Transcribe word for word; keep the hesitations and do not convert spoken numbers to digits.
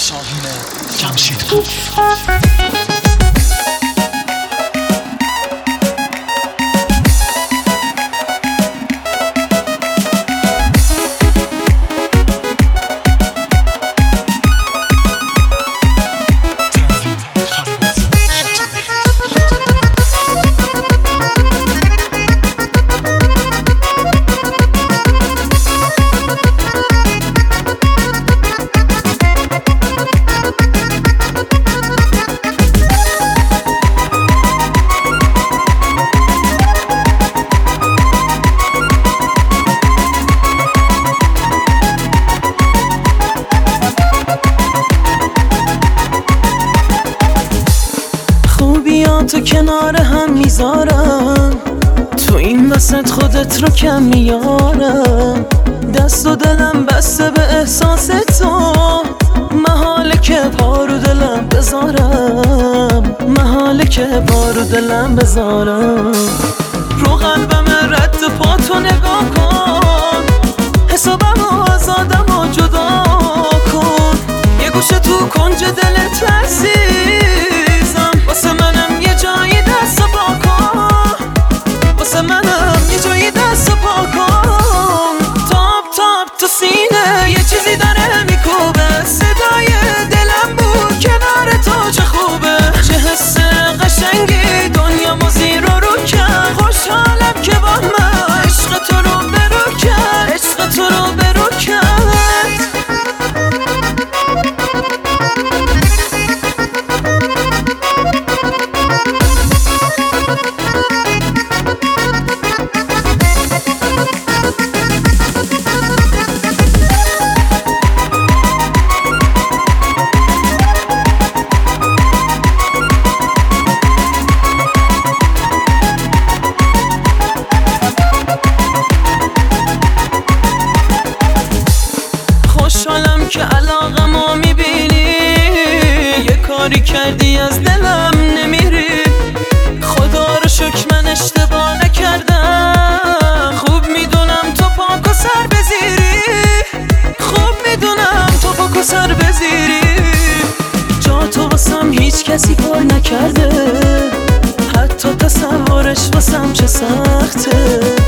شاهین جمشیدپور. تو کنار هم میذارم، تو این وسط خودت رو کم میارم. دست و دلم بسته به احساس تو، محاله که پا رو دلم بذارم، محاله که پا رو دلم بذارم. رو قلبم رد پا تو نگاه کن، حسابم و آزادم و جدا کن. یه گوشه تو کنج دلت عزیزم، واسه منم یه جایی دست پا کن، واسه منم یه جایی دست پا کن. تاب تاب تو سینه یه چیزی داره میکوبه، صدای دلم بود کنار تو چه خوبه. چه حس قشنگی دنیا ما زیر و رو کرد، خوشحالم که با من عشق تو رو برو کرد، عشق تو رو برو کرد. خوشحالم که علاقمو میبینی، یه کاری کردی از دلم نمیری. خدا رو شکر من اشتباه نکردم، خوب میدونم تو پاک و سر بزیری، خوب میدونم تو پاک و سر بزیری. جا تو واسم هیچ کسی پر نکرده، حتی تصورش واسم چه سخته.